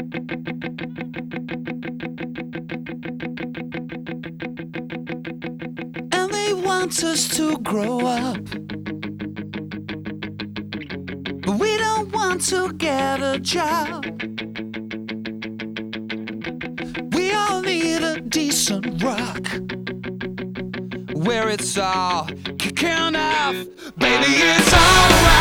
And they want us to grow up, but we don't want to get a job. We all need a decent rock where it's all kicking off. Baby, it's alright.